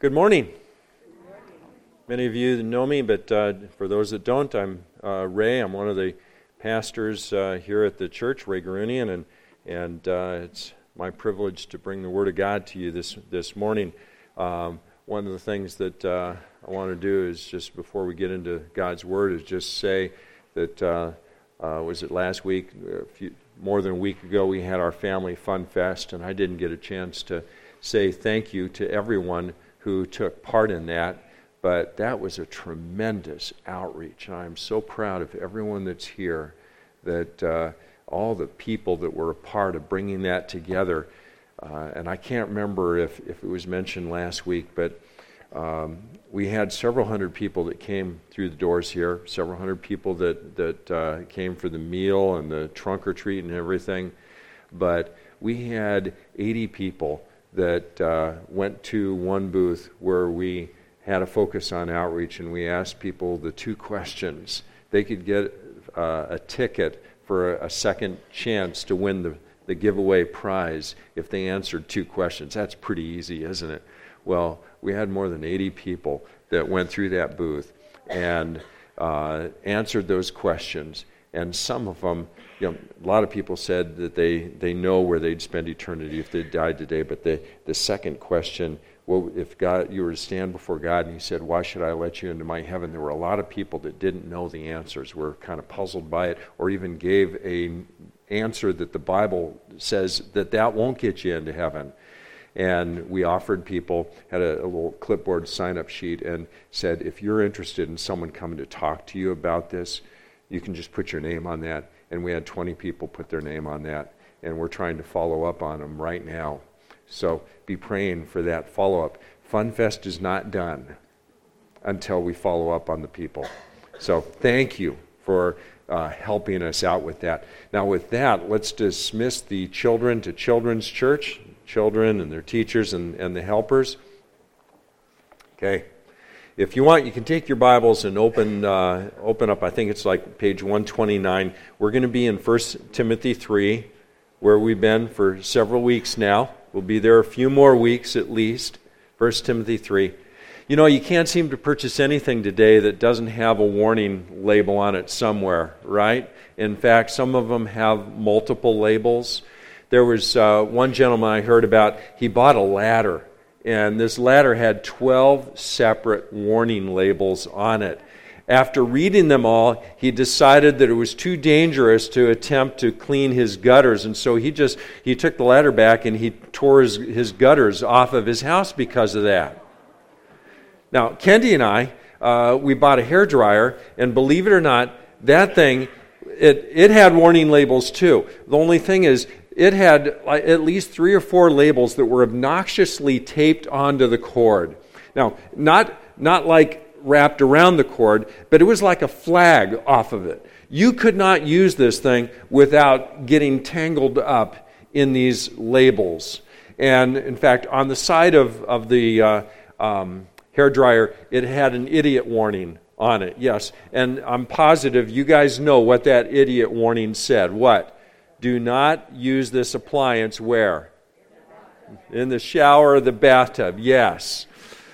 Good morning. Many of you know me, but for those that don't, I'm Ray. I'm one of the pastors here at the church, Ray Garunian, and it's my privilege to bring the Word of God to you this morning. One of the things that I want to do is just before we get into God's Word is just say that was it last week? More than a week ago, we had our Family Fun Fest, and I didn't get a chance to say thank you to everyone who took part in that, but that was a tremendous outreach. And I'm so proud of everyone that's here, that all the people that were a part of bringing that together. And I can't remember if it was mentioned last week, but we had several hundred people that came through the doors here, several hundred people that came for the meal and the trunk or treat and everything. But we had 80 people that went to one booth where we had a focus on outreach, and we asked people the two questions. They could get a ticket for a second chance to win the giveaway prize if they answered two questions. That's pretty easy, isn't it? Well, we had more than 80 people that went through that booth and answered those questions. And some of them, a lot of people said that they know where they'd spend eternity if they died today. But the second question, well, if you were to stand before God and He said, "Why should I let you into my heaven?" There were a lot of people that didn't know the answers, were kind of puzzled by it, or even gave an answer that the Bible says that won't get you into heaven. And we offered people, had a little clipboard sign-up sheet, and said, if you're interested in someone coming to talk to you about this, you can just put your name on that. And we had 20 people put their name on that, and we're trying to follow up on them right now. So be praying for that follow-up. FunFest is not done until we follow up on the people. So thank you for helping us out with that. Now with that, let's dismiss the children to Children's Church, children and their teachers and the helpers. Okay. If you want, you can take your Bibles and open up, I think it's like page 129. We're going to be in 1 Timothy 3, where we've been for several weeks now. We'll be there a few more weeks at least. 1 Timothy 3. You can't seem to purchase anything today that doesn't have a warning label on it somewhere, right? In fact, some of them have multiple labels. There was one gentleman I heard about, he bought a ladder. And this ladder had 12 separate warning labels on it. After reading them all, he decided that it was too dangerous to attempt to clean his gutters. And so he took the ladder back and he tore his gutters off of his house because of that. Now, Kendi and I, we bought a hairdryer, and believe it or not, that thing, it had warning labels too. The only thing is, it had at least 3 or 4 labels that were obnoxiously taped onto the cord. Now, not like wrapped around the cord, but it was like a flag off of it. You could not use this thing without getting tangled up in these labels. And in fact, on the side of the hairdryer, it had an idiot warning on it. Yes, and I'm positive you guys know what that idiot warning said. What? Do not use this appliance where? In the shower or the bathtub, yes.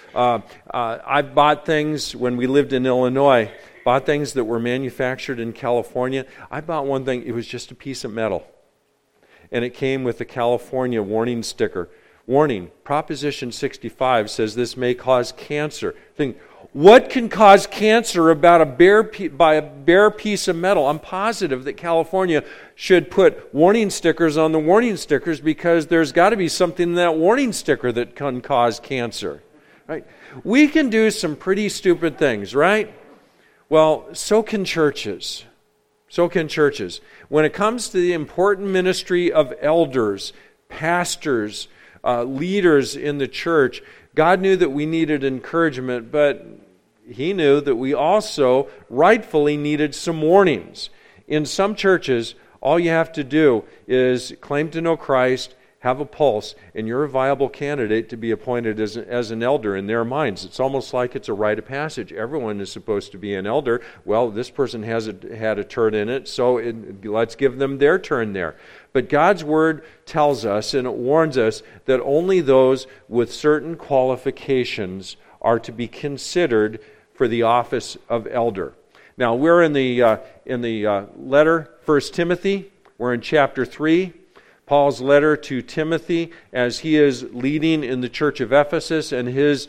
I bought things when we lived in Illinois, bought things that were manufactured in California. I bought one thing, it was just a piece of metal. And it came with the California warning sticker. Warning, Proposition 65 says this may cause cancer. Think, what can cause cancer by a bare piece of metal? I'm positive that California should put warning stickers on the warning stickers, because there's got to be something in that warning sticker that can cause cancer. Right? We can do some pretty stupid things, right? Well, so can churches. So can churches. When it comes to the important ministry of elders, pastors, leaders in the church, God knew that we needed encouragement, but He knew that we also rightfully needed some warnings. In some churches, all you have to do is claim to know Christ, have a pulse, and you're a viable candidate to be appointed as an elder in their minds. It's almost like it's a rite of passage. Everyone is supposed to be an elder. Well, this person had a turn in it, so let's give them their turn there. But God's Word tells us, and it warns us, that only those with certain qualifications are to be considered for the office of elder. Now, we're in the letter, 1 Timothy. We're in chapter 3. Paul's letter to Timothy as he is leading in the church of Ephesus, and his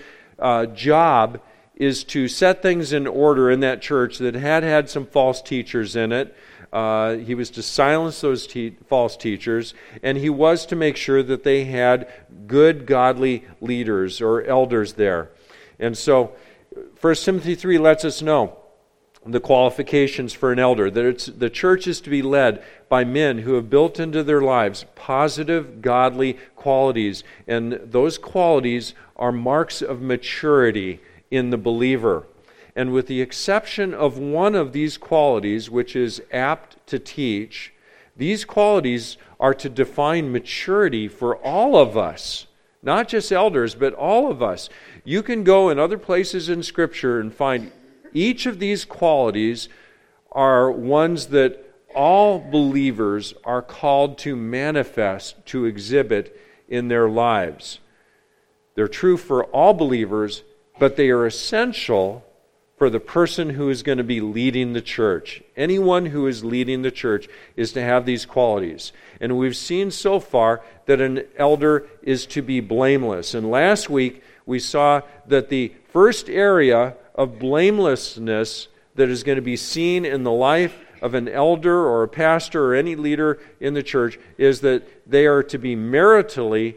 job is to set things in order in that church that had some false teachers in it. He was to silence those false teachers, and he was to make sure that they had good, godly leaders or elders there. And so 1 Timothy 3 lets us know the qualifications for an elder, that the church is to be led by men who have built into their lives positive, godly qualities. And those qualities are marks of maturity in the believer. And with the exception of one of these qualities, which is apt to teach, these qualities are to define maturity for all of us, not just elders, but all of us. You can go in other places in Scripture and find each of these qualities are ones that all believers are called to manifest, to exhibit in their lives. They're true for all believers, but they are essential for the person who is going to be leading the church. Anyone who is leading the church is to have these qualities. And we've seen so far that an elder is to be blameless. And last week we saw that the first area of blamelessness that is going to be seen in the life of an elder or a pastor or any leader in the church is that they are to be maritally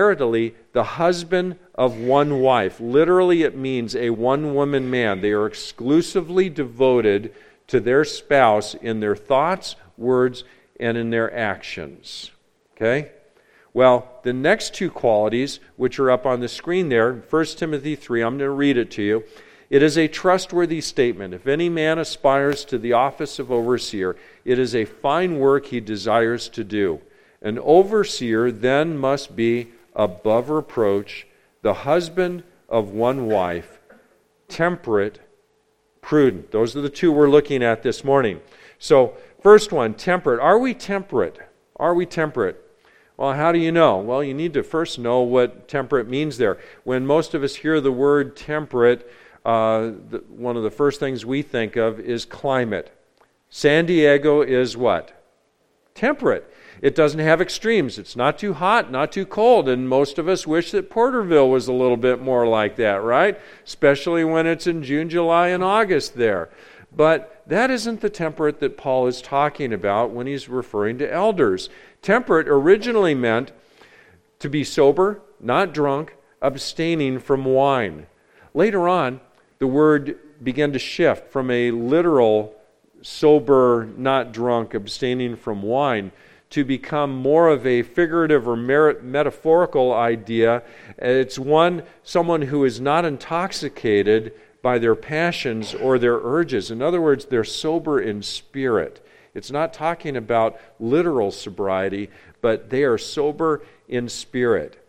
the husband of one wife. Literally, it means a one-woman man. They are exclusively devoted to their spouse in their thoughts, words, and in their actions. Okay? Well, the next two qualities, which are up on the screen there, 1 Timothy 3, I'm going to read it to you. It is a trustworthy statement. If any man aspires to the office of overseer, it is a fine work he desires to do. An overseer then must be above reproach, the husband of one wife, temperate, prudent. Those are the two we're looking at this morning. So, first one, temperate. Are we temperate? Are we temperate? Well, how do you know? Well, you need to first know what temperate means there. When most of us hear the word temperate, one of the first things we think of is climate. San Diego is what? Temperate. It doesn't have extremes. It's not too hot, not too cold, and most of us wish that Porterville was a little bit more like that, right? Especially when it's in June, July, and August there. But that isn't the temperate that Paul is talking about when he's referring to elders. Temperate originally meant to be sober, not drunk, abstaining from wine. Later on, the word began to shift from a literal sober, not drunk, abstaining from wine to become more of a figurative or metaphorical idea. It's someone who is not intoxicated by their passions or their urges. In other words, they're sober in spirit. It's not talking about literal sobriety, but they are sober in spirit.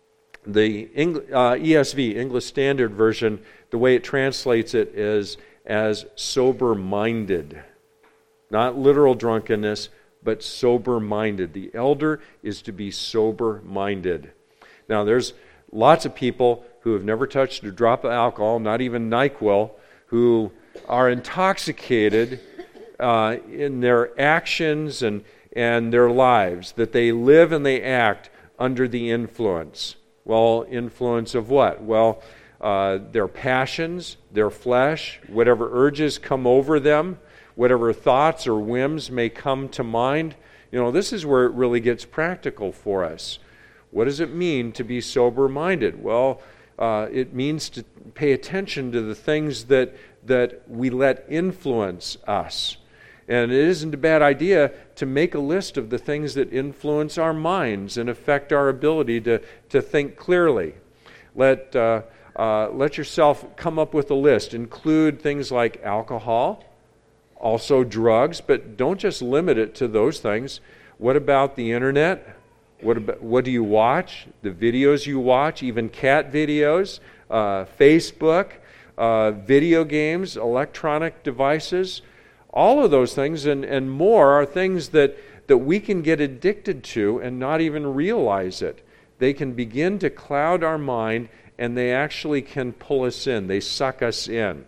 The ESV, English Standard Version, the way it translates it is as sober-minded. Not literal drunkenness, but sober-minded. The elder is to be sober-minded. Now, there's lots of people who have never touched a drop of alcohol, not even NyQuil, who are intoxicated in their actions and their lives, that they live and they act under the influence. Well, influence of what? Well, their passions, their flesh, whatever urges come over them, whatever thoughts or whims may come to mind. You know, this is where it really gets practical for us. What does it mean to be sober-minded? Well, it means to pay attention to the things that we let influence us. And it isn't a bad idea to make a list of the things that influence our minds and affect our ability to think clearly. Let yourself come up with a list. Include things like alcohol, also drugs, but don't just limit it to those things. What about the internet? What do you watch? The videos you watch, even cat videos, Facebook, video games, electronic devices, all of those things and more are things that we can get addicted to and not even realize it. They can begin to cloud our mind, and they actually can pull us in. They suck us in.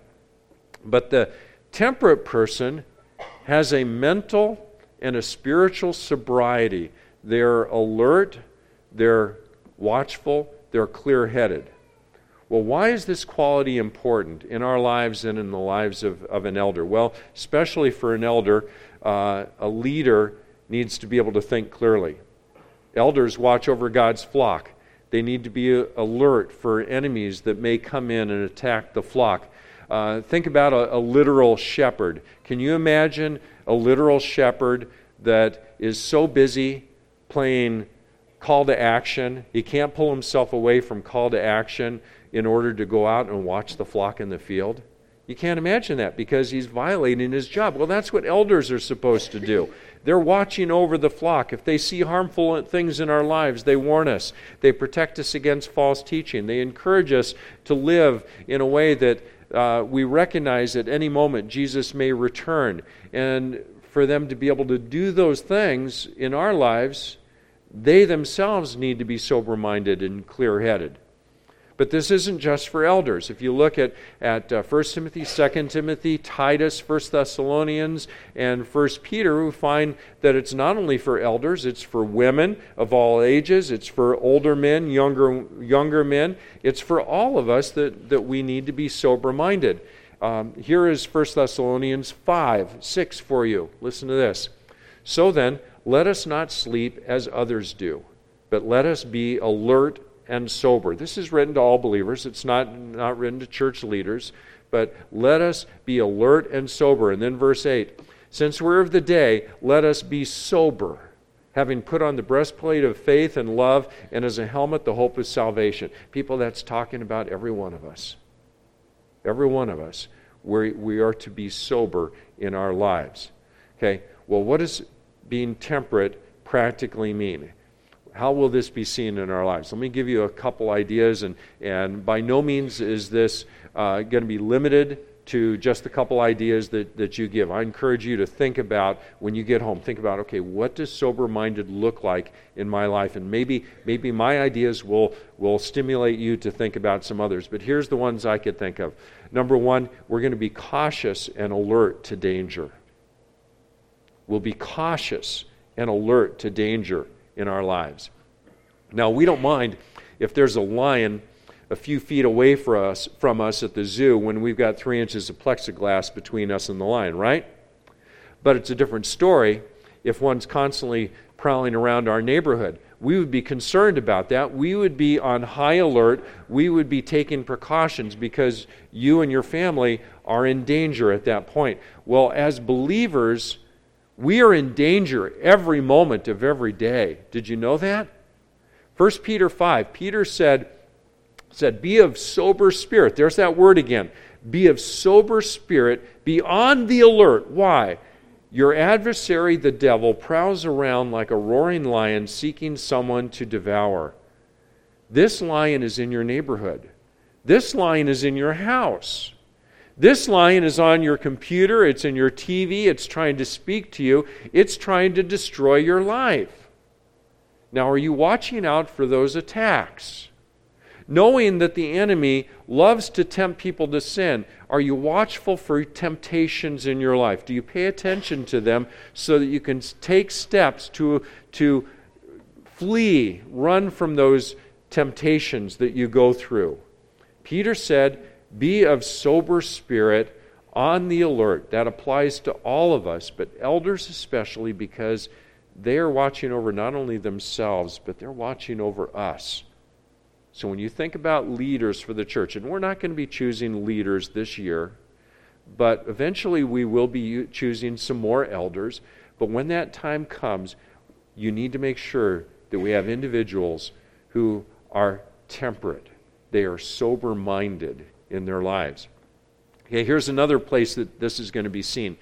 But the temperate person has a mental and a spiritual sobriety. They're alert, they're watchful, they're clear-headed. Well, why is this quality important in our lives and in the lives of an elder? Well, especially for an elder, a leader needs to be able to think clearly. Elders watch over God's flock. They need to be alert for enemies that may come in and attack the flock. Think about a literal shepherd. Can you imagine a literal shepherd that is so busy playing call to action, he can't pull himself away from call to action in order to go out and watch the flock in the field? You can't imagine that because he's violating his job. Well, that's what elders are supposed to do. They're watching over the flock. If they see harmful things in our lives, they warn us. They protect us against false teaching. They encourage us to live in a way that we recognize at any moment Jesus may return. And for them to be able to do those things in our lives, they themselves need to be sober-minded and clear-headed. But this isn't just for elders. If you look at 1 Timothy, 2 Timothy, Titus, 1 Thessalonians, and 1 Peter, we find that it's not only for elders, it's for women of all ages, it's for older men, younger men. It's for all of us that we need to be sober-minded. Here is 1 Thessalonians 5:6 for you. Listen to this. So then, let us not sleep as others do, but let us be alert and sober. This is written to all believers. It's not written to church leaders, but let us be alert and sober. And then verse 8, since we're of the day, let us be sober, having put on the breastplate of faith and love, and as a helmet the hope of salvation. People, that's talking about every one of us. Every one of us. We are to be sober in our lives. Okay, well, what does being temperate practically mean? How will this be seen in our lives? Let me give you a couple ideas, and by no means is this going to be limited to just a couple ideas that you give. I encourage you to think about, when you get home, think about, okay, what does sober-minded look like in my life? And maybe my ideas will stimulate you to think about some others. But here's the ones I could think of. Number one, we're going to be cautious and alert to danger. We'll be cautious and alert to danger in our lives. Now, we don't mind if there's a lion a few feet away from us at the zoo when we've got 3 inches of plexiglass between us and the lion, right? But it's a different story if one's constantly prowling around our neighborhood. We would be concerned about that. We would be on high alert. We would be taking precautions because you and your family are in danger at that point. Well, as believers, we are in danger every moment of every day. Did you know that? 1 Peter 5, Peter said, be of sober spirit. There's that word again. Be of sober spirit. Be on the alert. Why? Your adversary, the devil, prowls around like a roaring lion seeking someone to devour. This lion is in your neighborhood. This lion is in your house. This lion is on your computer. It's in your TV. It's trying to speak to you. It's trying to destroy your life. Now, are you watching out for those attacks? Knowing that the enemy loves to tempt people to sin, are you watchful for temptations in your life? Do you pay attention to them so that you can take steps to flee, run from those temptations that you go through? Peter said, be of sober spirit, on the alert. That applies to all of us, but elders especially, because they are watching over not only themselves, but they're watching over us. So when you think about leaders for the church, and we're not going to be choosing leaders this year, but eventually we will be choosing some more elders. But when that time comes, you need to make sure that we have individuals who are temperate. They are sober-minded in their lives. Okay, here's another place that this is going to be seen.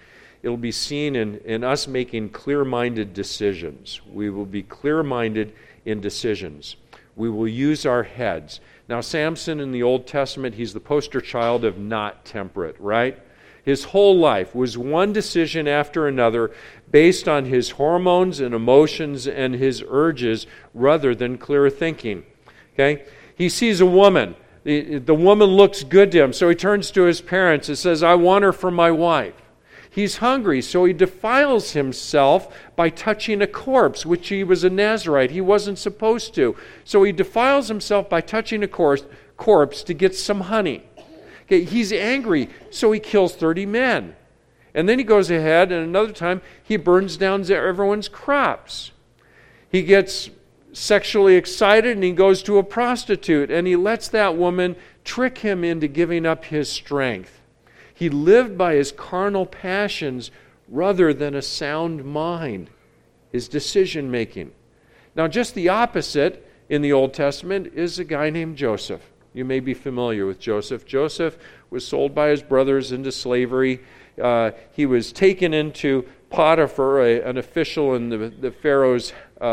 it'll be seen in us making clear-minded decisions. We will be clear-minded in decisions. We will use our heads. Now, Samson in the Old Testament, he's the poster child of not temperate, right? His whole life was one decision after another based on his hormones and emotions and his urges rather than clear thinking. Okay? He sees a woman. The woman looks good to him, so he turns to his parents and says, I want her for my wife. He's hungry, so he defiles himself by touching a corpse, which he was a Nazirite. He wasn't supposed to. So he defiles himself by touching a corpse to get some honey. Okay, he's angry, so he kills 30 men. And then he goes ahead, and another time, he burns down everyone's crops. He gets sexually excited, and he goes to a prostitute, and he lets that woman trick him into giving up his strength. He lived by his carnal passions rather than a sound mind, his decision-making. Now, just the opposite in the Old Testament is a guy named Joseph. You may be familiar with Joseph. Joseph was sold by his brothers into slavery. He was taken into Potiphar, an official in the Pharaoh's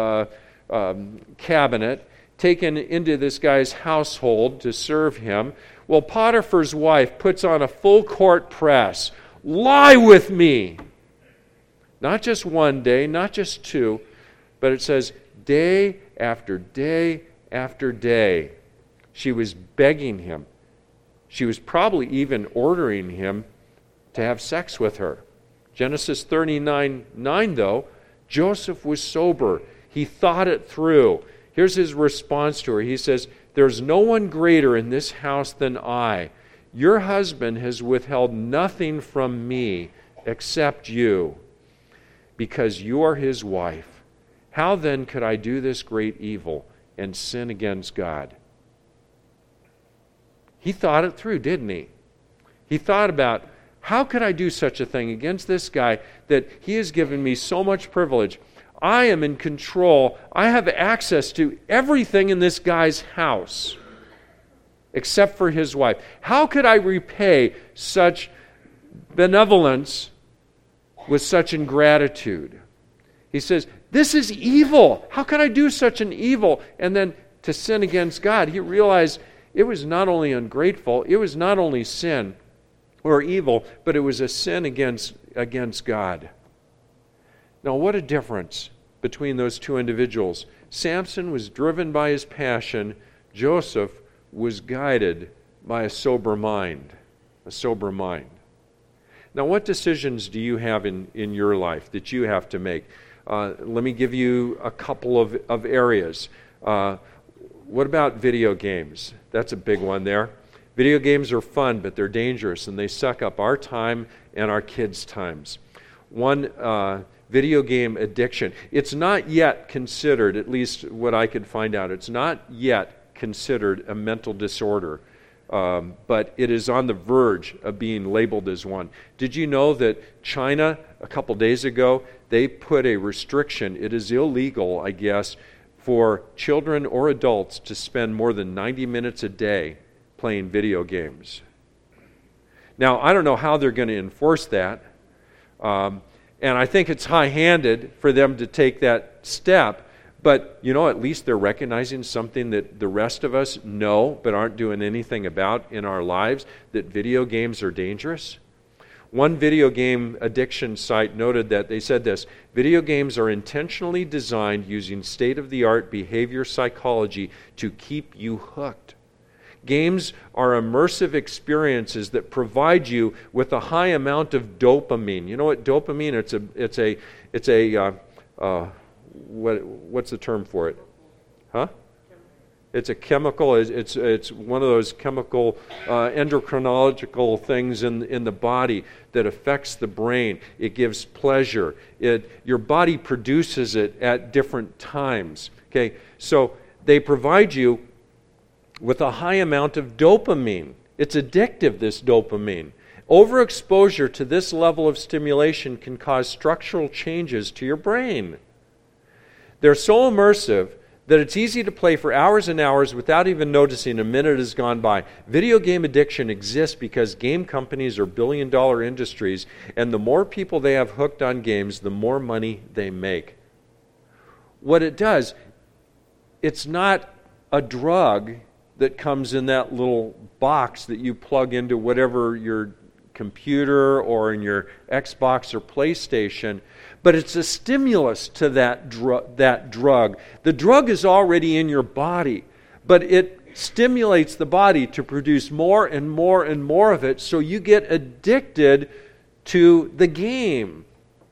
cabinet, taken into this guy's household to serve him. Well, Potiphar's wife puts on a full court press. Lie with me! Not just one day, not just two, but it says day after day after day. She was begging him. She was probably even ordering him to have sex with her. Genesis 39:9, though, Joseph was sober. He thought it through. Here's his response to her. He says, there's no one greater in this house than I. Your husband has withheld nothing from me except you, because you are his wife. How then could I do this great evil and sin against God? He thought it through, didn't he? He thought about, how could I do such a thing against this guy that he has given me so much privilege? I am in control. I have access to everything in this guy's house except for his wife. How could I repay such benevolence with such ingratitude? He says, this is evil. How could I do such an evil? And then to sin against God, he realized it was not only ungrateful, it was not only sin or evil, but it was a sin against God. Now, what a difference between those two individuals. Samson was driven by his passion. Joseph was guided by a sober mind. A sober mind. Now, what decisions do you have in your life that you have to make? Let me give you a couple of areas. What about video games? That's a big one there. Video games are fun, but they're dangerous, and they suck up our time and our kids' times. One, video game addiction. It's not yet considered, at least what I could find out, it's not yet considered a mental disorder, but it is on the verge of being labeled as one. Did you know that China, a couple days ago, they put a restriction, it is illegal, I guess, for children or adults to spend more than 90 minutes a day playing video games. Now, I don't know how they're going to enforce that, and I think it's high-handed for them to take that step, but, at least they're recognizing something that the rest of us know but aren't doing anything about in our lives, that video games are dangerous. One video game addiction site noted that they said this: video games are intentionally designed using state-of-the-art behavior psychology to keep you hooked. Games are immersive experiences that provide you with a high amount of dopamine. You know what dopamine? What's the term for it? Huh? It's a chemical. It's one of those chemical endocrinological things in the body that affects the brain. It gives pleasure. Your body produces it at different times. Okay, so they provide you with a high amount of dopamine. It's addictive, this dopamine. Overexposure to this level of stimulation can cause structural changes to your brain. They're so immersive that it's easy to play for hours and hours without even noticing a minute has gone by. Video game addiction exists because game companies are billion-dollar industries, and the more people they have hooked on games, the more money they make. What it does, it's not a drug that comes in that little box that you plug into whatever your computer or in your Xbox or PlayStation, but it's a stimulus to that drug. The drug is already in your body, but it stimulates the body to produce more and more and more of it, so you get addicted to the game.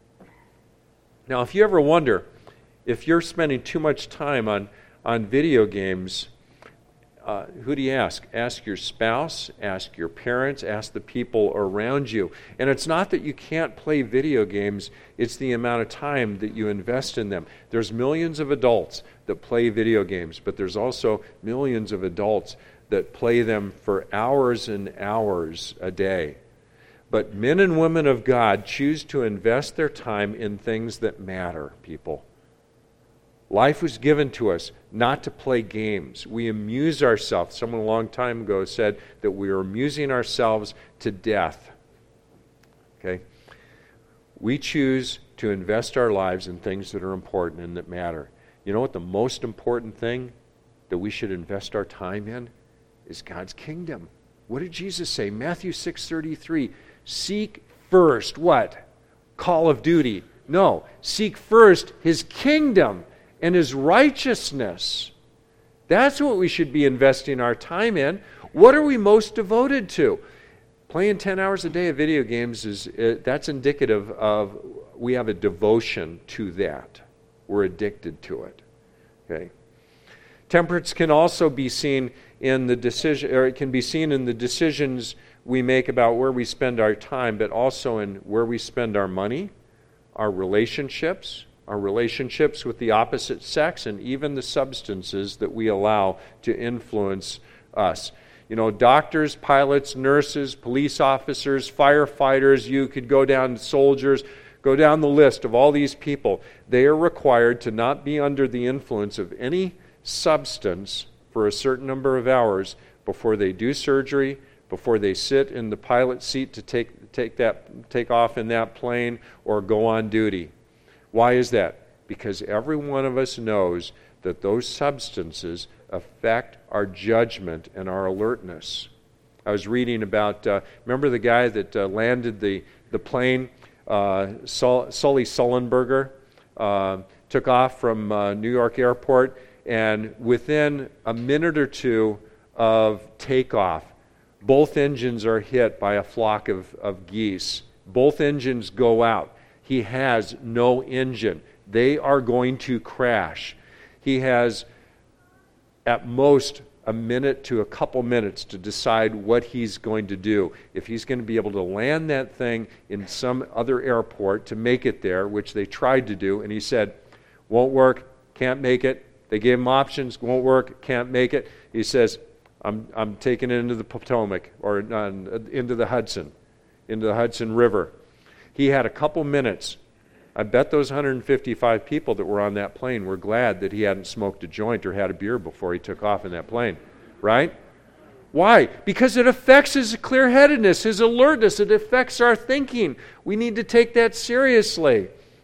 Now, if you ever wonder if you're spending too much time on video games, who do you ask? Ask your spouse, ask your parents, ask the people around you. And it's not that you can't play video games, it's the amount of time that you invest in them. There's millions of adults that play video games, but there's also millions of adults that play them for hours and hours a day. But men and women of God choose to invest their time in things that matter, people. Life was given to us not to play games. We amuse ourselves. Someone a long time ago said that we are amusing ourselves to death. Okay? We choose to invest our lives in things that are important and that matter. You know what the most important thing that we should invest our time in is God's kingdom. What did Jesus say? Matthew 6:33. Seek first what? Call of duty. No. Seek first His kingdom and His righteousness. That's what we should be investing our time in. What are we most devoted to? Playing 10 hours a day of video games, that's indicative of we have a devotion to that. We're addicted to it. Okay. Temperance can also be seen in the decision, or it can be seen in the decisions we make about where we spend our time, but also in where we spend our money, our relationships with the opposite sex, and even the substances that we allow to influence us. You know, doctors, pilots, nurses, police officers, firefighters, you could go down, soldiers, go down the list of all these people. They are required to not be under the influence of any substance for a certain number of hours before they do surgery, before they sit in the pilot seat to take off in that plane or go on duty. Why is that? Because every one of us knows that those substances affect our judgment and our alertness. I was reading about, remember the guy that landed the plane, Sully Sullenberger, took off from New York Airport, and within a minute or two of takeoff, both engines are hit by a flock of geese. Both engines go out. He has no engine. They are going to crash. He has at most a minute to a couple minutes to decide what he's going to do. If he's going to be able to land that thing in some other airport to make it there, which they tried to do, and he said, won't work, can't make it. They gave him options, won't work, can't make it. He says, I'm taking it into the Potomac, or into the Hudson River. He had a couple minutes. I bet those 155 people that were on that plane were glad that he hadn't smoked a joint or had a beer before he took off in that plane. Right? Why? Because it affects his clear-headedness, his alertness. It affects our thinking. We need to take that seriously.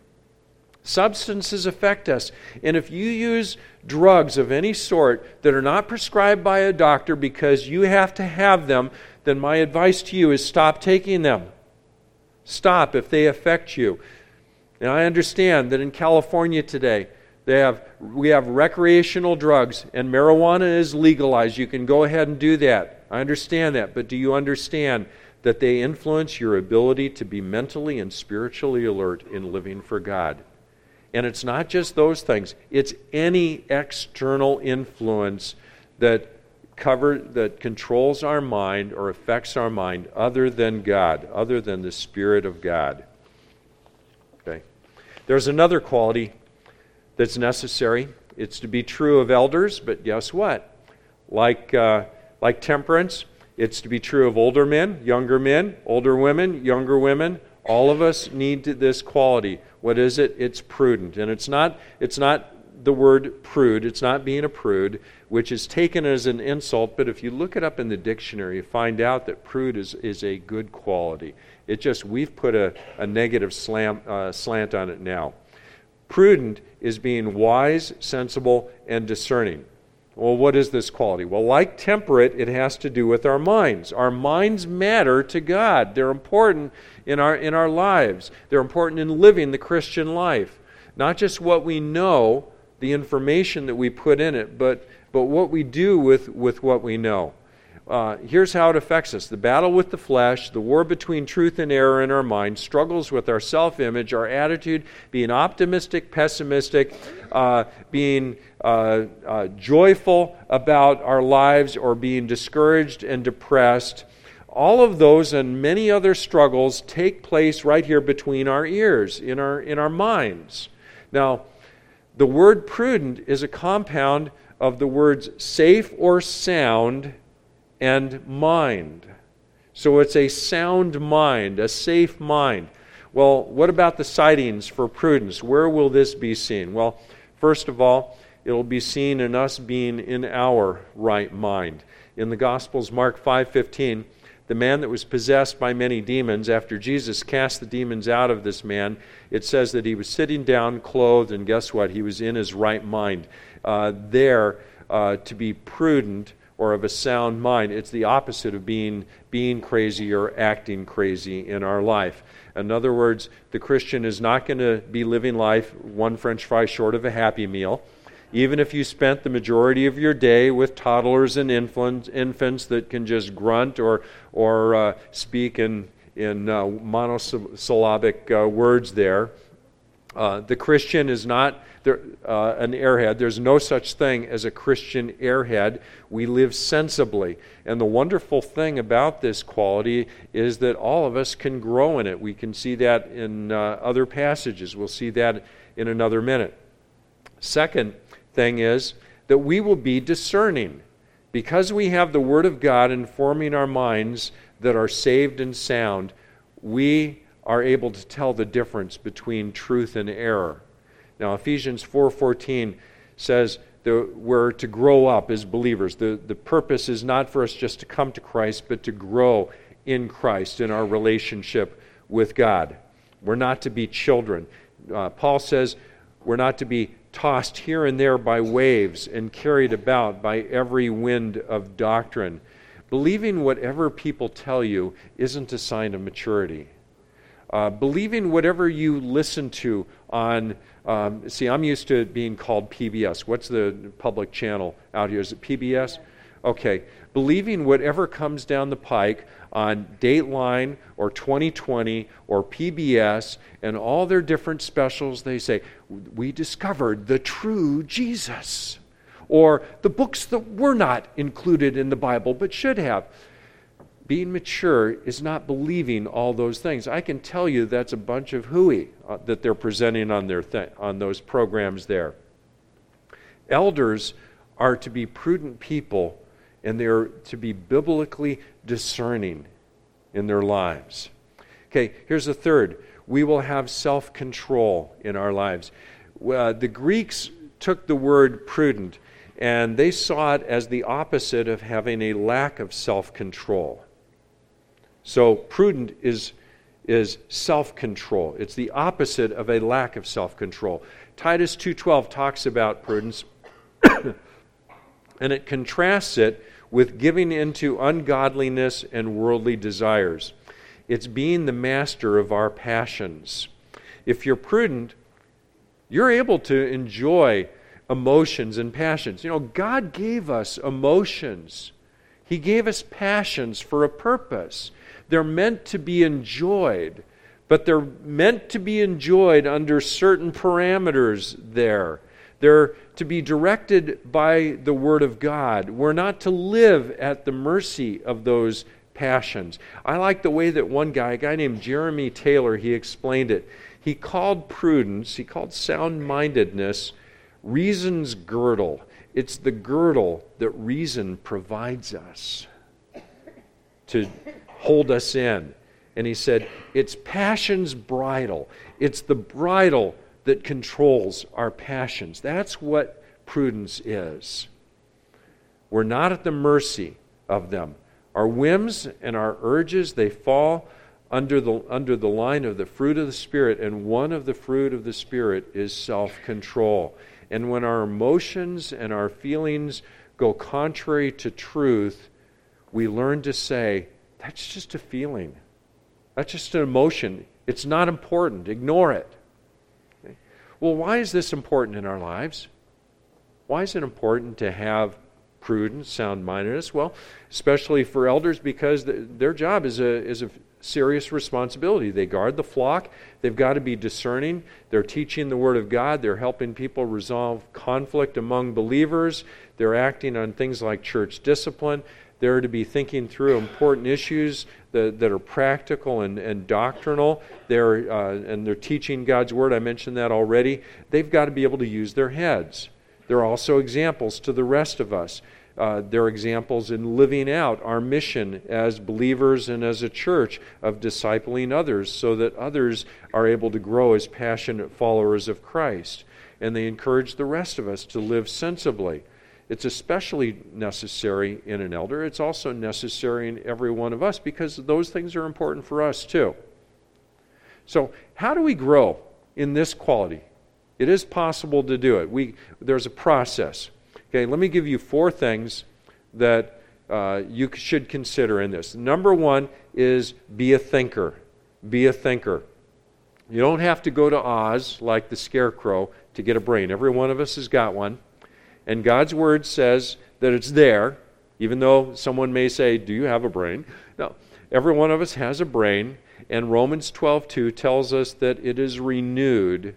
Substances affect us. And if you use drugs of any sort that are not prescribed by a doctor because you have to have them, then my advice to you is stop taking them. Stop if they affect you. And I understand that in California today, we have recreational drugs, and marijuana is legalized. You can go ahead and do that. I understand that. But do you understand that they influence your ability to be mentally and spiritually alert in living for God? And it's not just those things. It's any external influence that controls our mind or affects our mind other than God, other than the Spirit of God. Okay. There's another quality that's necessary. It's to be true of elders, but guess what? Like temperance, it's to be true of older men, older women, younger women. All of us need this quality. What is it? It's prudent. And it's not the word prude. It's not being a prude, which is taken as an insult, but if you look it up in the dictionary, you find out that prude is a good quality. It just, we've put a negative slant on it now. Prudent is being wise, sensible, and discerning. Well, what is this quality? Well, like temperate, it has to do with our minds. Our minds matter to God. They're important in our lives. They're important in living the Christian life. Not just what we know, the information that we put in it, but what we do with what we know. Here's how it affects us. The battle with the flesh, the war between truth and error in our mind, struggles with our self-image, our attitude, being optimistic, pessimistic, being joyful about our lives, or being discouraged and depressed. All of those and many other struggles take place right here between our ears, in our minds. Now, the word prudent is a compound of the words safe or sound and mind. So it's a sound mind, a safe mind. Well, what about the sightings for prudence? Where will this be seen? Well, first of all, it'll be seen in us being in our right mind. In the Gospels, Mark 5:15, the man that was possessed by many demons, after Jesus cast the demons out of this man, it says that he was sitting down, clothed, and guess what? He was in his right mind. To be prudent or of a sound mind, it's the opposite of being crazy or acting crazy in our life. In other words, the Christian is not going to be living life one French fry short of a Happy Meal. Even if you spent the majority of your day with toddlers and infants that can just grunt or speak in monosyllabic words there, the Christian is not an airhead. There's no such thing as a Christian airhead. We live sensibly. And the wonderful thing about this quality is that all of us can grow in it. We can see that in other passages. We'll see that in another minute. Second thing is that we will be discerning. Because we have the Word of God informing our minds that are saved and sound, we are able to tell the difference between truth and error. Now, Ephesians 4:14 says that we're to grow up as believers. The purpose is not for us just to come to Christ, but to grow in Christ, in our relationship with God. We're not to be children. Paul says we're not to be tossed here and there by waves and carried about by every wind of doctrine. Believing whatever people tell you isn't a sign of maturity. Believing whatever you listen to on, I'm used to being called PBS. What's the public channel out here? Is it PBS? Okay. Believing whatever comes down the pike on Dateline or 2020 or PBS and all their different specials, they say, we discovered the true Jesus. Or the books that were not included in the Bible but should have. Being mature is not believing all those things. I can tell you that's a bunch of hooey that they're presenting on on those programs there. Elders are to be prudent people, and they're to be biblically discerning in their lives. Okay, here's the third. We will have self-control in our lives. The Greeks took the word prudent, and they saw it as the opposite of having a lack of self-control. So prudent is self-control. It's the opposite of a lack of self-control. Titus 2:12 talks about prudence, and it contrasts it with giving into ungodliness and worldly desires. It's being the master of our passions. If you're prudent, you're able to enjoy emotions and passions. You know, God gave us emotions. He gave us passions for a purpose. They're meant to be enjoyed, but they're meant to be enjoyed under certain parameters there. They're to be directed by the Word of God. We're not to live at the mercy of those passions. I like the way that one guy, a guy named Jeremy Taylor, he explained it. He called prudence, he called sound-mindedness, reason's girdle. It's the girdle that reason provides us to hold us in. And he said, it's passion's bridle. It's the bridle that controls our passions. That's what prudence is. We're not at the mercy of them. Our whims and our urges, they fall under the line of the fruit of the Spirit, and one of the fruit of the Spirit is self-control. And when our emotions and our feelings go contrary to truth, we learn to say, that's just a feeling. That's just an emotion. It's not important. Ignore it. Okay? Well, why is this important in our lives? Why is it important to have prudence, sound-mindedness? Well, especially for elders, because their job is a serious responsibility. They guard the flock. They've got to be discerning. They're teaching the Word of God. They're helping people resolve conflict among believers. They're acting on things like church discipline. They're to be thinking through important issues that are practical and doctrinal. And they're teaching God's Word. I mentioned that already. They've got to be able to use their heads. They're also examples to the rest of us. They're examples in living out our mission as believers and as a church of discipling others so that others are able to grow as passionate followers of Christ. And they encourage the rest of us to live sensibly. It's especially necessary in an elder. It's also necessary in every one of us because those things are important for us too. So how do we grow in this quality? It is possible to do it. There's a process. Okay, let me give you 4 things that you should consider in this. Number 1 is be a thinker. Be a thinker. You don't have to go to Oz like the scarecrow to get a brain. Every one of us has got one. And God's Word says that it's there, even though someone may say, do you have a brain? No, every one of us has a brain, and Romans 12:2 tells us that it is renewed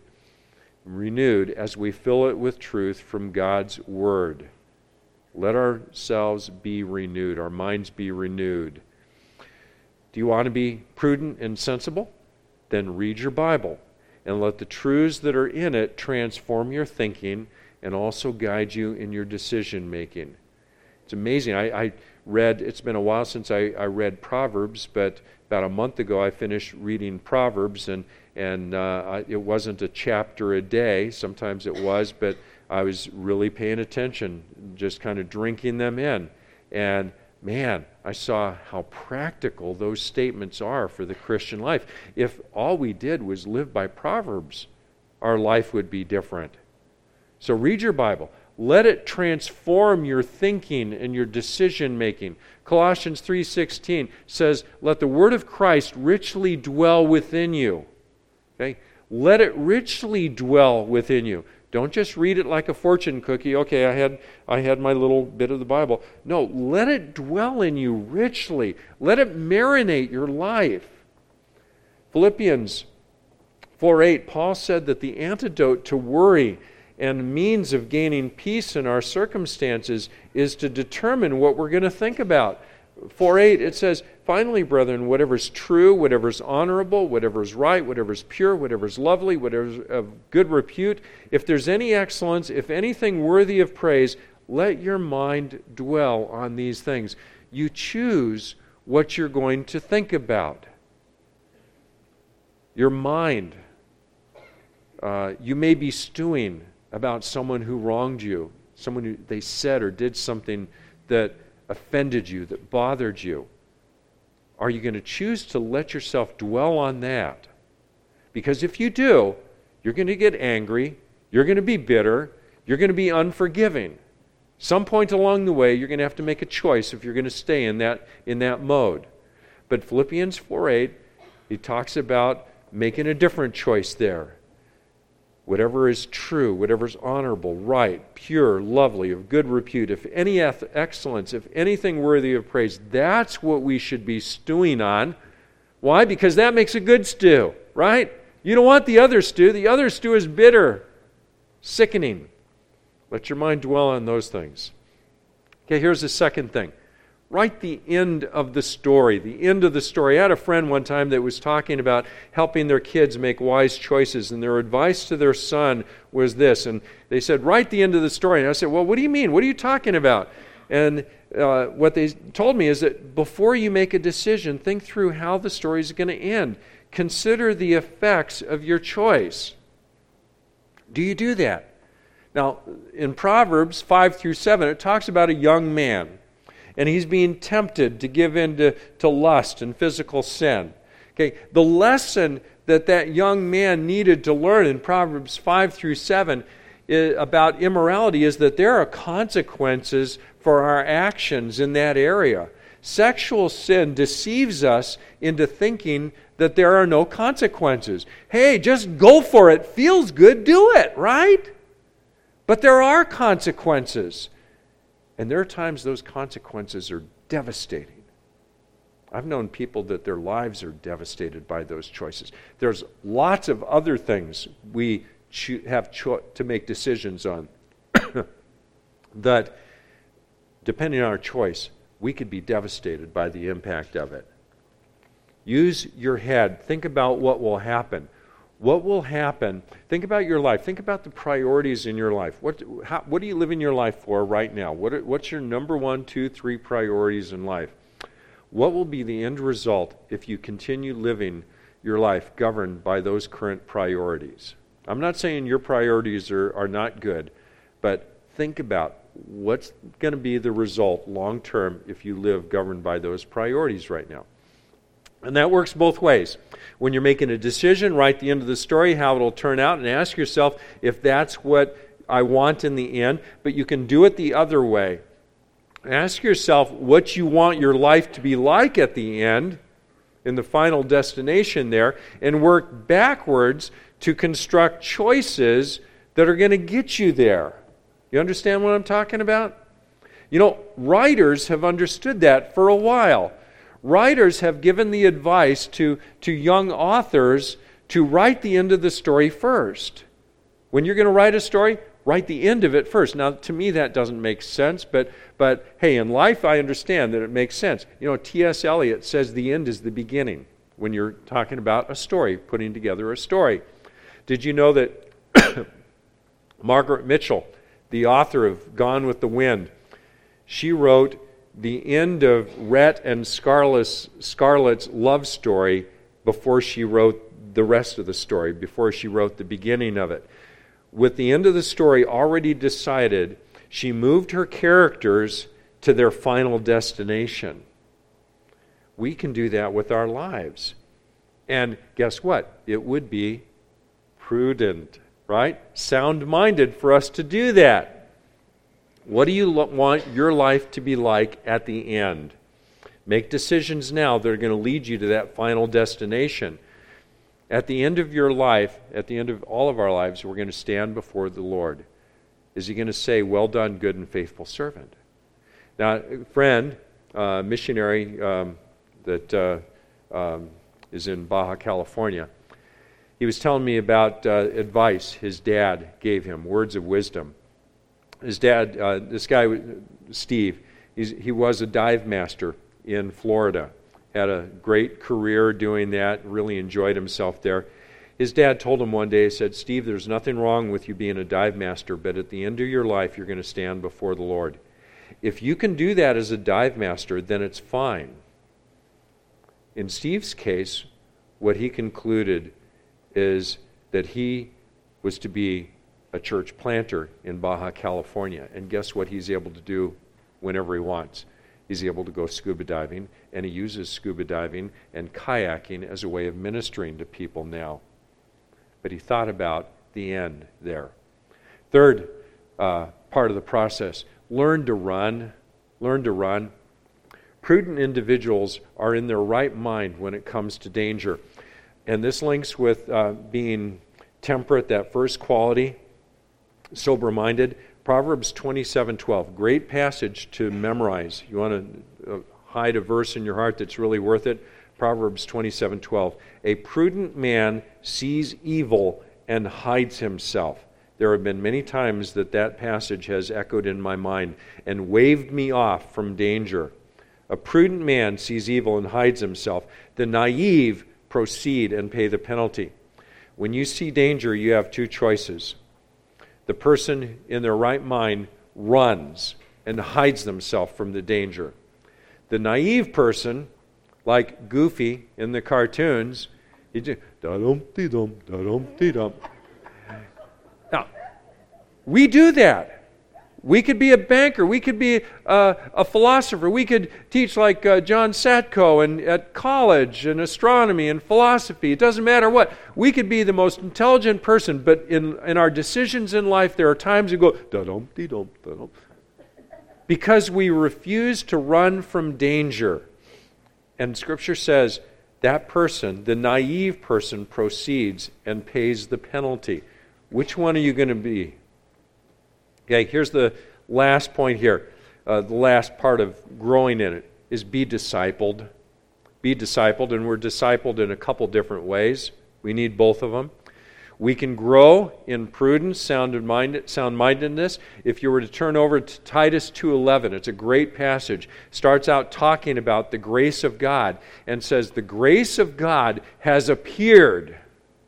as we fill it with truth from God's Word. Let ourselves be renewed, our minds be renewed. Do you want to be prudent and sensible? Then read your Bible and let the truths that are in it transform your thinking and also guide you in your decision making. It's amazing. I read, it's been a while since I read Proverbs, but about a month ago I finished reading Proverbs, and it wasn't a chapter a day. Sometimes it was, but I was really paying attention, just kind of drinking them in. And man, I saw how practical those statements are for the Christian life. If all we did was live by Proverbs, our life would be different. So read your Bible. Let it transform your thinking and your decision making. Colossians 3:16 says, let the word of Christ richly dwell within you. Okay? Let it richly dwell within you. Don't just read it like a fortune cookie. Okay, I had my little bit of the Bible. No, let it dwell in you richly. Let it marinate your life. Philippians 4:8, Paul said that the antidote to worry and means of gaining peace in our circumstances is to determine what we're going to think about. 4:8, it says, finally, brethren, whatever's true, whatever's honorable, whatever's right, whatever's pure, whatever's lovely, whatever's of good repute, if there's any excellence, if anything worthy of praise, let your mind dwell on these things. You choose what you're going to think about. Your mind. You may be stewing about someone who wronged you, someone who they said or did something that offended you, that bothered you. Are you going to choose to let yourself dwell on that? Because if you do, you're going to get angry, you're going to be bitter, you're going to be unforgiving. Some point along the way, you're going to have to make a choice if you're going to stay in that mode. But Philippians 4:8, he talks about making a different choice there. Whatever is true, whatever is honorable, right, pure, lovely, of good repute, if any excellence, if anything worthy of praise, that's what we should be stewing on. Why? Because that makes a good stew, right? You don't want the other stew. The other stew is bitter, sickening. Let your mind dwell on those things. Okay, here's the second thing. Write the end of the story. The end of the story. I had a friend one time that was talking about helping their kids make wise choices, and their advice to their son was this. And they said, write the end of the story. And I said, well, what do you mean? What are you talking about? And what they told me is that before you make a decision, think through how the story is going to end. Consider the effects of your choice. Do you do that? Now, in Proverbs 5 through 7, it talks about a young man, and he's being tempted to give in to lust and physical sin. Okay, the lesson that young man needed to learn in Proverbs 5 through 7 about immorality is that there are consequences for our actions in that area. Sexual sin deceives us into thinking that there are no consequences. Hey, just go for it. Feels good, do it, right? But there are consequences. And there are times those consequences are devastating. I've known people that their lives are devastated by those choices. There's lots of other things we have to make decisions on that, depending on our choice, we could be devastated by the impact of it. Use your head. Think about what will happen. What will happen? Think about your life. Think about the priorities in your life. What are you living your life for right now? What's your number 1, 2, 3 priorities in life? What will be the end result if you continue living your life governed by those current priorities? I'm not saying your priorities are not good, but think about what's going to be the result long term if you live governed by those priorities right now. And that works both ways. When you're making a decision, write the end of the story, how it'll turn out, and ask yourself if that's what I want in the end. But you can do it the other way. Ask yourself what you want your life to be like at the end, in the final destination there, and work backwards to construct choices that are going to get you there. You understand what I'm talking about? You know, writers have understood that for a while. Writers have given the advice to young authors to write the end of the story first. When you're going to write a story, write the end of it first. Now, to me, that doesn't make sense, but hey, in life, I understand that it makes sense. You know, T.S. Eliot says the end is the beginning when you're talking about a story, putting together a story. Did you know that Margaret Mitchell, the author of Gone with the Wind, she wrote the end of Rhett and Scarlett's love story before she wrote the rest of the story, before she wrote the beginning of it. With the end of the story already decided, she moved her characters to their final destination. We can do that with our lives. And guess what? It would be prudent, right? Sound-minded for us to do that. What do you want your life to be like at the end? Make decisions now that are going to lead you to that final destination. At the end of your life, at the end of all of our lives, we're going to stand before the Lord. Is He going to say, "Well done, good and faithful servant"? Now, a friend, missionary that is in Baja California, he was telling me about advice his dad gave him, words of wisdom. His dad, this guy, Steve, he was a dive master in Florida. Had a great career doing that, really enjoyed himself there. His dad told him one day, he said, "Steve, there's nothing wrong with you being a dive master, but at the end of your life, you're going to stand before the Lord. If you can do that as a dive master, then it's fine." In Steve's case, what he concluded is that he was to be a church planter in Baja California. And guess what he's able to do whenever he wants? He's able to go scuba diving, and he uses scuba diving and kayaking as a way of ministering to people now. But he thought about the end there. Third part of the process, learn to run. Learn to run. Prudent individuals are in their right mind when it comes to danger. And this links with being temperate, that first quality, sober-minded. Proverbs 27:12, great passage to memorize. You want to hide a verse in your heart that's really worth it? Proverbs 27:12, a prudent man sees evil and hides himself. There have been many times that passage has echoed in my mind and waved me off from danger. A prudent man sees evil and hides himself. The naive proceed and pay the penalty. When you see danger, you have two choices. The person in their right mind runs and hides themselves from the danger. The naive person, like Goofy in the cartoons, he just da-dum-dee-dum, da-dum-dee-dum. Now, we do that. We could be a banker. We could be a philosopher. We could teach like John Satko at college and astronomy and philosophy. It doesn't matter what. We could be the most intelligent person, but in our decisions in life, there are times we go, da-dum, dee-dum, da-dum, because we refuse to run from danger. And Scripture says that person, the naive person, proceeds and pays the penalty. Which one are you going to be? Okay, here's the last point here. The last part of growing in it is be discipled. Be discipled, and we're discipled in a couple different ways. We need both of them. We can grow in prudence, sound-mindedness. If you were to turn over to Titus 2:11, it's a great passage. Starts out talking about the grace of God and says, the grace of God has appeared,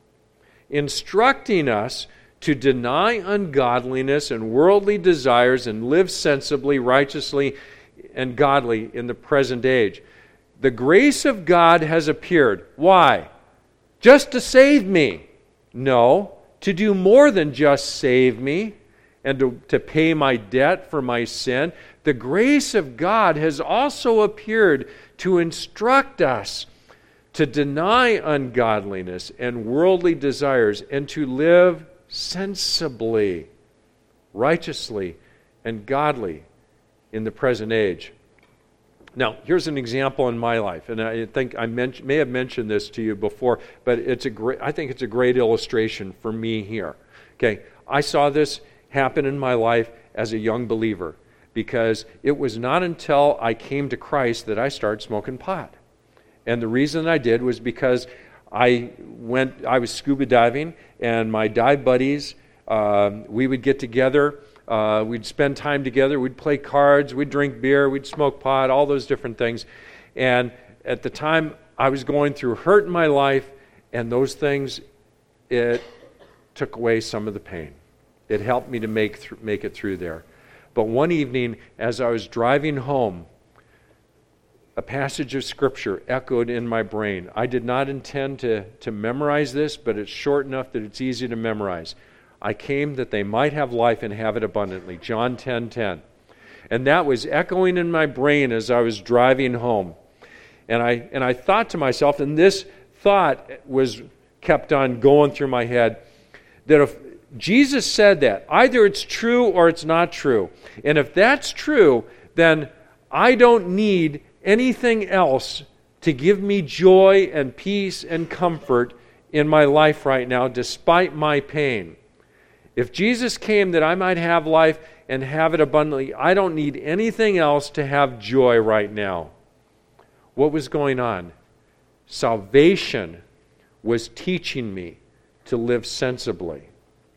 instructing us to deny ungodliness and worldly desires and live sensibly, righteously, and godly in the present age. The grace of God has appeared. Why? Just to save me? No, to do more than just save me and to pay my debt for my sin. The grace of God has also appeared to instruct us to deny ungodliness and worldly desires and to live sensibly, righteously, and godly in the present age. Now, here's an example in my life, and I think I may have mentioned this to you before, but I think it's a great illustration for me here. Okay, I saw this happen in my life as a young believer, because it was not until I came to Christ that I started smoking pot. And the reason I did was because I was scuba diving, and my dive buddies, we would get together, we'd spend time together, we'd play cards, we'd drink beer, we'd smoke pot, all those different things. And at the time, I was going through hurt in my life, and those things, it took away some of the pain. It helped me to make it through there. But one evening, as I was driving home, a passage of Scripture echoed in my brain. I did not intend to memorize this, but it's short enough that it's easy to memorize. I came that they might have life and have it abundantly. John 10:10. And that was echoing in my brain as I was driving home. And I thought to myself, and this thought was kept on going through my head, that if Jesus said that, either it's true or it's not true. And if that's true, then I don't need anything else to give me joy and peace and comfort in my life right now, despite my pain. If Jesus came that I might have life and have it abundantly, I don't need anything else to have joy right now. What was going on? Salvation was teaching me to live sensibly.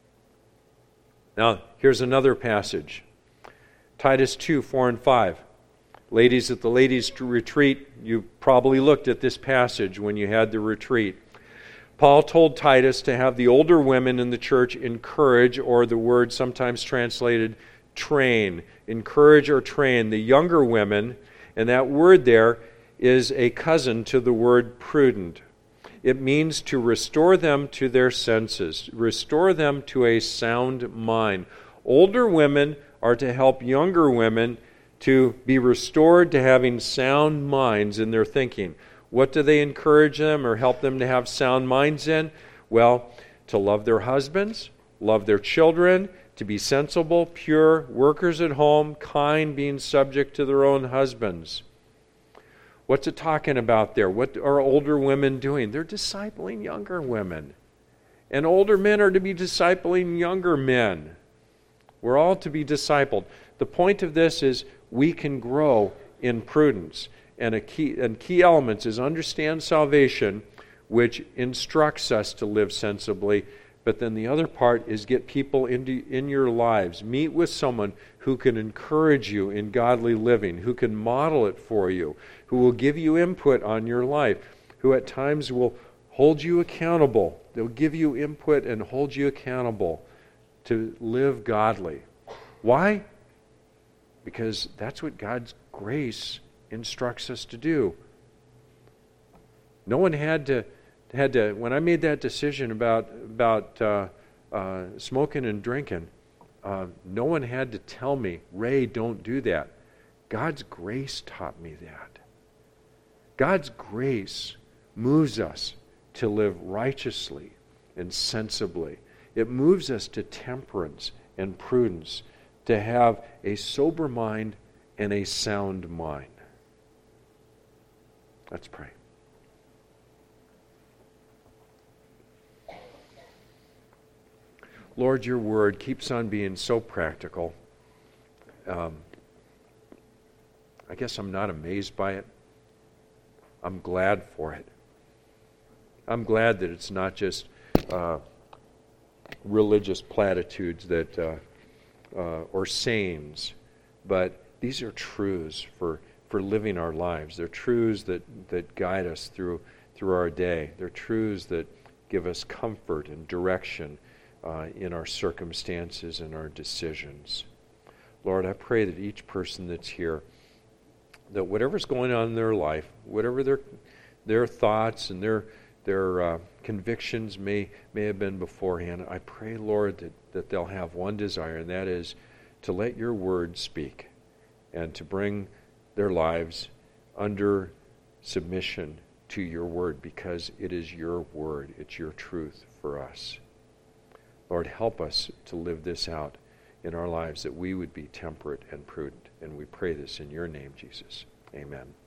Now, here's another passage. Titus 2:4-5. Ladies, at the ladies' retreat, you probably looked at this passage when you had the retreat. Paul told Titus to have the older women in the church encourage, or the word sometimes translated train, encourage or train the younger women, and that word there is a cousin to the word prudent. It means to restore them to their senses, restore them to a sound mind. Older women are to help younger women to be restored to having sound minds in their thinking. What do they encourage them or help them to have sound minds in? Well, to love their husbands, love their children, to be sensible, pure, workers at home, kind, being subject to their own husbands. What's it talking about there? What are older women doing? They're discipling younger women. And older men are to be discipling younger men. We're all to be discipled. The point of this is we can grow in prudence. And key elements is understand salvation, which instructs us to live sensibly. But then the other part is get people in your lives. Meet with someone who can encourage you in godly living, who can model it for you, who will give you input on your life, who at times will hold you accountable. They'll give you input and hold you accountable to live godly. Why? Because that's what God's grace instructs us to do. No one had to when I made that decision about smoking and drinking, no one had to tell me, Ray, don't do that. God's grace taught me that. God's grace moves us to live righteously and sensibly. It moves us to temperance and prudence, to have a sober mind and a sound mind. Let's pray. Lord, your word keeps on being so practical. I guess I'm not amazed by it. I'm glad for it. I'm glad that it's not just religious platitudes that or sayings, but these are truths for living our lives. They're truths that guide us through our day. They're truths that give us comfort and direction in our circumstances and our decisions. Lord, I pray that each person that's here, that whatever's going on in their life, whatever their thoughts and their convictions may have been beforehand, I pray, Lord, that they'll have one desire, and that is to let your word speak and to bring their lives under submission to your word, because it is your word, it's your truth for us. Lord, help us to live this out in our lives, that we would be temperate and prudent. And we pray this in your name, Jesus. Amen.